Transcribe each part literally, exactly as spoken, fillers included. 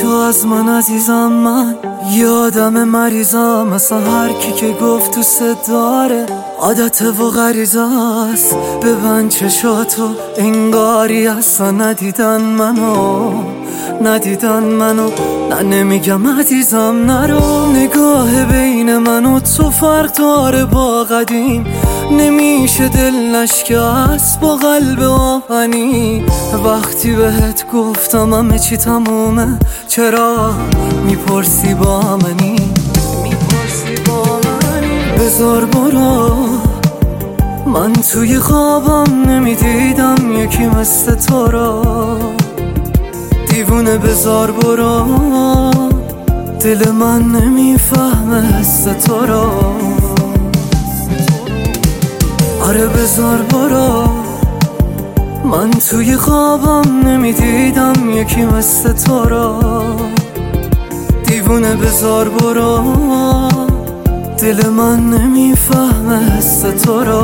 بشو از من عزیزم، من یادم مریضم، مثلا هر کی که گفت دوست داره عادت و غریزه است. ببند چشاتو انگاری اصلا ندیدن منو، ندیدن منو. نه نمیگم عزیزم نرو، نگاه بین من و تو فرق داره با قدیم. نمیشه دل نشکست با قلب آهنی. وقتی بهت گفتم همه چی تمومه چرا میپرسی با منی، میپرسی با منی. بذار برو، من توی خوابم نمیدیدم یکی مثل تو را. دیوونه بذار برو، دل من نمیفهمه حس تو را. آره بذار برو، من توی خوابم نمیدیدم یکی مثل تو را. دیوونه بذار برو، دل من نمیفهمه حس تو را.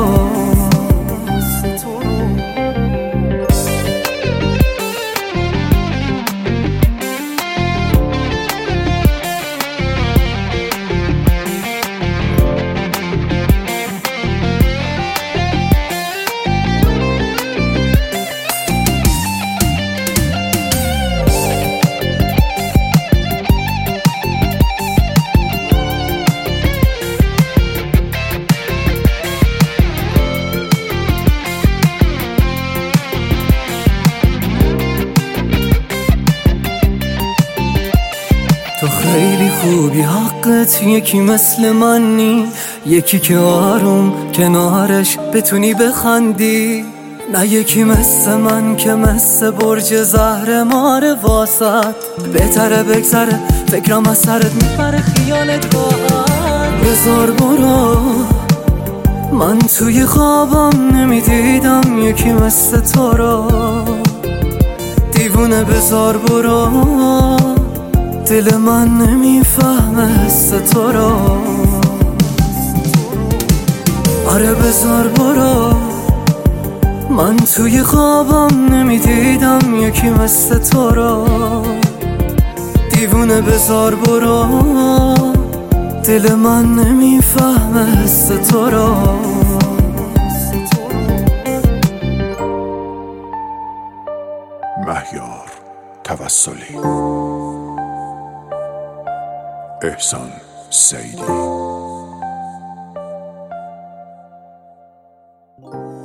تو خیلی خوبی حقت، یکی مثل من نی، یکی که آروم کنارش بتونی بخندی. نه یکی مثل من که مثل برج زهر ماره واسد. بهتره بگذره فکرم از سرت میپره خیالت راحت. بذار برو، من توی خوابم نمیدیدم یکی مثل تو را. دیوونه بذار برو، دل من نمیفهمه حس تو را. آره بذار برو، من توی خوابم نمیدیدم یکی مثل تو را. دیوونه بذار برو، دل من نمیفهمه حس تو را. مهیار توسلی، احسان سیدی.